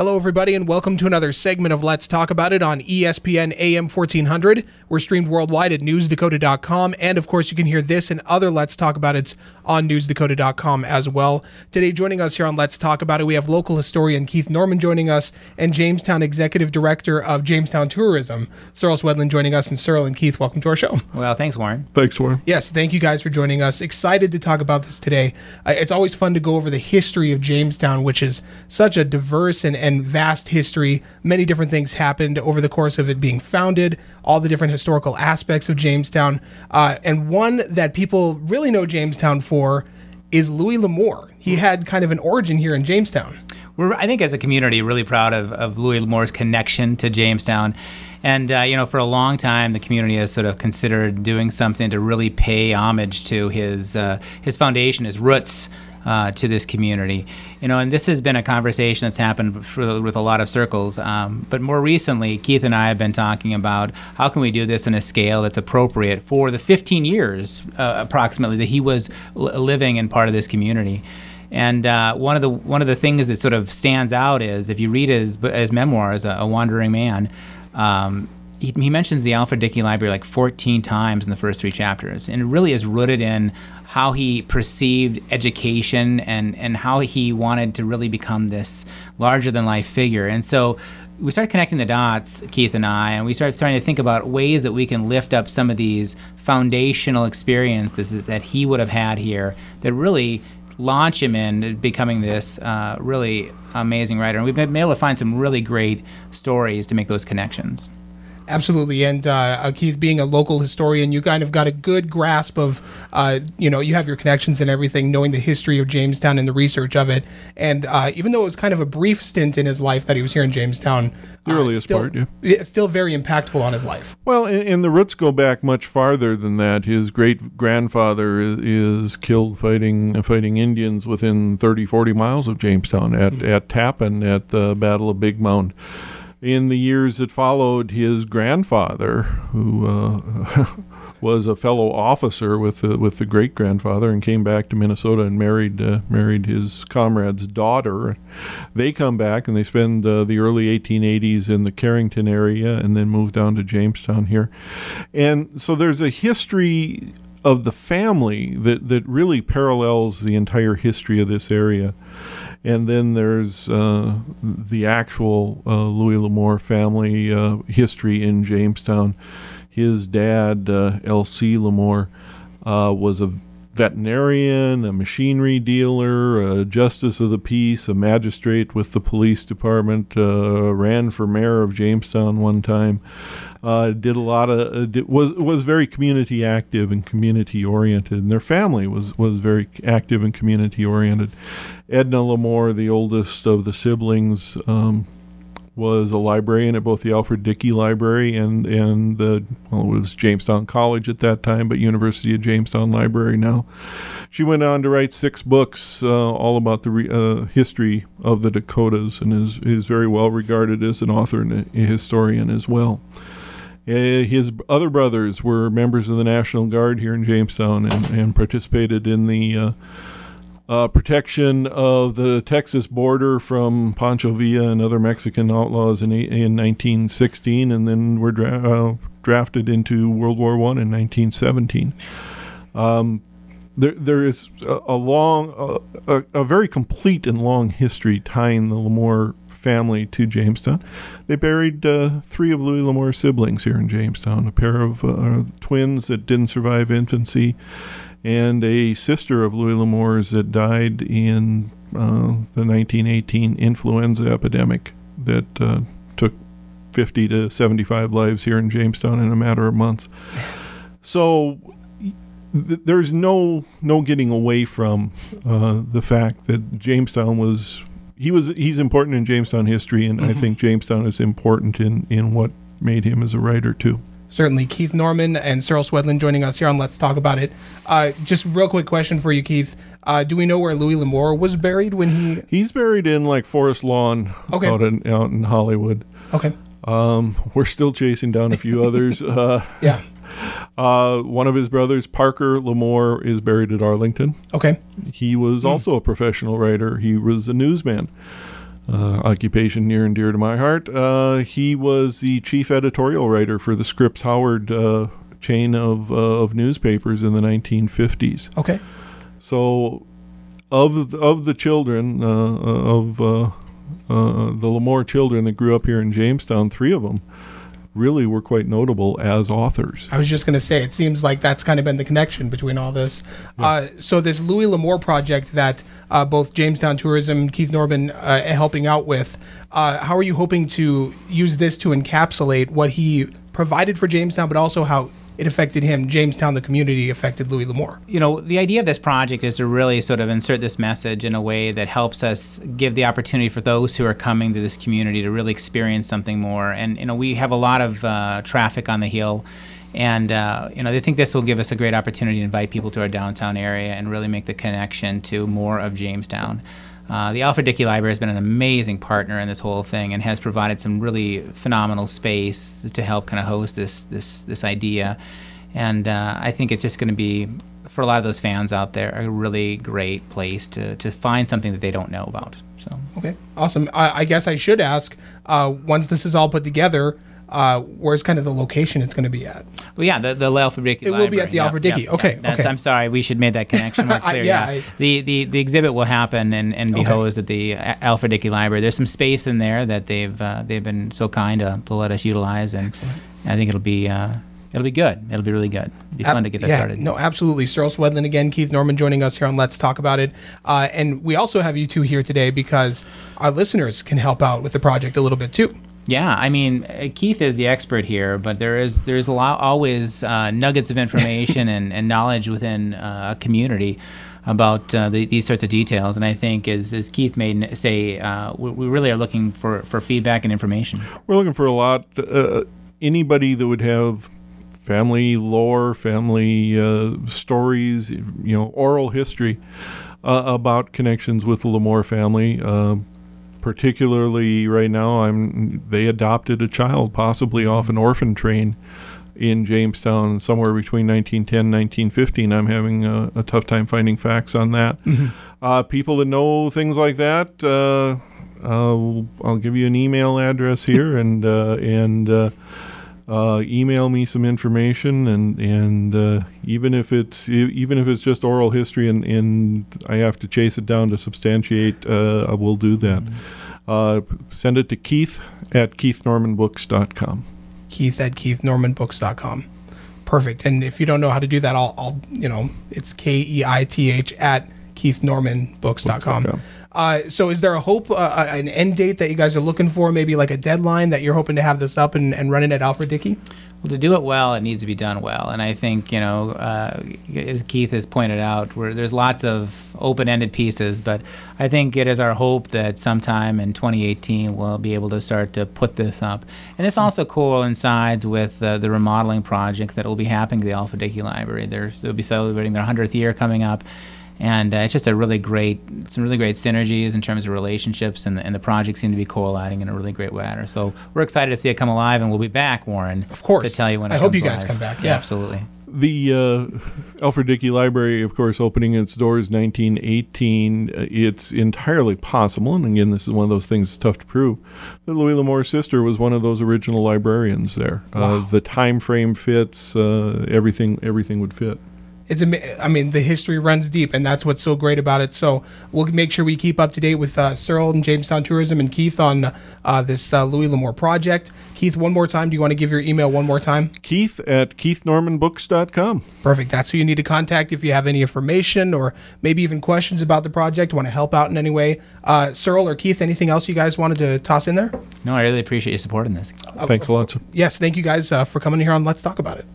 Hello, everybody, and welcome to another segment of Let's Talk About It on ESPN AM 1400. We're streamed worldwide at newsdakota.com, and of course, you can hear this and other Let's Talk About It's on newsdakota.com as well. Today, joining us here on Let's Talk About It, we have local historian Keith Norman joining us, and Jamestown Executive Director of Jamestown Tourism, Cyril Swedlund, joining us. And Cyril and Keith, welcome to our show. Well, thanks, Warren. Thanks, Warren. Yes, thank you guys for joining us. Excited to talk about this today. It's always fun to go over the history of Jamestown, which is such a diverse and vast history. Many different things happened over the course of it being founded, all the different historical aspects of Jamestown. And one that people really know Jamestown for is Louis L'Amour. He had kind of an origin here in Jamestown. We're, I think, as a community, really proud of Louis L'Amour's connection to Jamestown. And, for a long time, the community has sort of considered doing something to really pay homage to his foundation, his roots, to this community. And this has been a conversation that's happened with a lot of circles. But more recently, Keith and I have been talking about how can we do this in a scale that's appropriate for the 15 years, approximately, that he was living in part of this community. And one of the things that sort of stands out is, if you read his memoirs, A Wandering Man, he mentions the Alfred Dickey Library like 14 times in the first 3 chapters, and it really is rooted in how he perceived education and how he wanted to really become this larger-than-life figure. And so we started connecting the dots, Keith and I, and we started starting to think about ways that we can lift up some of these foundational experiences that he would have had here that really launch him in becoming this really amazing writer. And we've been able to find some really great stories to make those connections. Absolutely. And Keith, being a local historian, you kind of got a good grasp of, you have your connections and everything, knowing the history of Jamestown and the research of it. And even though it was kind of a brief stint in his life that he was here in Jamestown, the earliest part, yeah. It's still very impactful on his life. Well, and the roots go back much farther than that. His great-grandfather is killed fighting Indians within 30, 40 miles of Jamestown at Tappan at the Battle of Big Mound. In the years that followed, his grandfather, who was a fellow officer with the great-grandfather, and came back to Minnesota and married his comrade's daughter. They come back and they spend the early 1880s in the Carrington area, and then move down to Jamestown here. And so there's a history of the family that really parallels the entire history of this area. And then there's the actual Louis L'Amour family history in Jamestown. His dad, L.C. L'Amour, was a veterinarian, a machinery dealer, a justice of the peace, a magistrate with the police department, ran for mayor of Jamestown one time. Did a lot of was very community active and community oriented, and their family was very active and community oriented. Edna L'Amour, the oldest of the siblings, was a librarian at both the Alfred Dickey Library and it was Jamestown College at that time, but University of Jamestown Library now. She went on to write 6 books all about the history of the Dakotas, and is very well regarded as an author and a historian as well. His other brothers were members of the National Guard here in Jamestown and participated in the protection of the Texas border from Pancho Villa and other Mexican outlaws in 1916, and then were drafted into World War I in 1917. There is a very complete and long history tying the L'Amour family to Jamestown. They buried 3 of Louis L'Amour's siblings here in Jamestown, a pair of twins that didn't survive infancy, and a sister of Louis L'Amour's that died in the 1918 influenza epidemic that took 50 to 75 lives here in Jamestown in a matter of months. So there's no getting away from the fact that Jamestown he's important in Jamestown history, and I think Jamestown is important in what made him as a writer too. Certainly. Keith Norman and Cyril Swedlund joining us here on Let's Talk About It. Just real quick question for you, Keith. Do we know where Louis L'Amour was buried when he... He's buried in like Forest Lawn out in Hollywood. Okay. We're still chasing down a few others. Yeah. One of his brothers, Parker L'Amour, is buried at Arlington. Okay. He was also a professional writer. He was a newsman. occupation near and dear to my heart. He was the chief editorial writer for the Scripps Howard chain of newspapers in the 1950s. Okay. So, of the children of the Lamore children that grew up here in Jamestown, 3 of them really were quite notable as authors. I was just going to say, it seems like that's kind of been the connection between all this. Yeah. So this Louis L'Amour project that both Jamestown Tourism, Keith Norman helping out with, how are you hoping to use this to encapsulate what he provided for Jamestown, but also how it affected him, Jamestown, the community, affected Louis L'Amour? You know, the idea of this project is to really sort of insert this message in a way that helps us give the opportunity for those who are coming to this community to really experience something more. And, you know, we have a lot of traffic on the hill. And, you know, I think this will give us a great opportunity to invite people to our downtown area and really make the connection to more of Jamestown. The Alfred Dickey Library has been an amazing partner in this whole thing and has provided some really phenomenal space to help kind of host this idea. And I think it's just going to be, for a lot of those fans out there, a really great place to find something that they don't know about. So. Okay, awesome. I guess I should ask, once this is all put together, where's kind of the location it's going to be at? Well, yeah, the Alfred Dickey Library. It will be at the Alfred Dickey. Okay. I'm sorry, we should make that connection more clear. The exhibit will happen and be hosed at the Alfred Dickey Library. There's some space in there that they've been so kind to let us utilize, and excellent. I think it'll be good. It'll be really good. It'll be fun to get that started. No, absolutely. Cyril Swedlin again, Keith Norman joining us here on Let's Talk About It. And we also have you two here today because our listeners can help out with the project a little bit too. Yeah, I mean, Keith is the expert here, but there's a lot, always nuggets of information and knowledge within a community about these sorts of details. And I think, as Keith may say, we really are looking for feedback and information. We're looking for a lot. Anybody that would have family lore, family stories, you know, oral history about connections with the L'Amour family. Particularly right now, they adopted a child, possibly off an orphan train in Jamestown somewhere between 1910 and 1915. I'm having a tough time finding facts on that. Mm-hmm. People that know things like that, I'll give you an email address here and email me some information, and even if it's just oral history and I have to chase it down to substantiate, I will do that. Send it to Keith at KeithNormanBooks.com. Keith at KeithNormanBooks.com. Perfect. And if you don't know how to do that, I'll it's KEITH at KeithNormanBooks.com. So is there a hope, an end date that you guys are looking for, maybe like a deadline that you're hoping to have this up and running at Alfred Dickey? Well, to do it well, it needs to be done well. And I think, as Keith has pointed out, there's lots of open-ended pieces, but I think it is our hope that sometime in 2018 we'll be able to start to put this up. And this also coincides with the remodeling project that will be happening to the Alfred Dickey Library. They'll be celebrating their 100th year coming up. And it's just some really great synergies in terms of relationships, and the projects seem to be coalescing in a really great manner. So we're excited to see it come alive, and we'll be back, Warren. Of course. To tell you when it I comes hope you guys alive. come back. Yeah, absolutely. The Alfred Dickey Library, of course, opening its doors 1918, it's entirely possible, and again, this is one of those things that's tough to prove, that Louis L'Amour's sister was one of those original librarians there. Wow. The time frame fits, everything would fit. The history runs deep, and that's what's so great about it. So we'll make sure we keep up to date with Cyril and Jamestown Tourism and Keith on this Louis L'Amour project. Keith, one more time. Do you want to give your email one more time? Keith at KeithNormanBooks.com. Perfect. That's who you need to contact if you have any information or maybe even questions about the project, want to help out in any way. Cyril or Keith, anything else you guys wanted to toss in there? No, I really appreciate you supporting this. Thanks a lot. Yes, thank you guys for coming here on Let's Talk About It.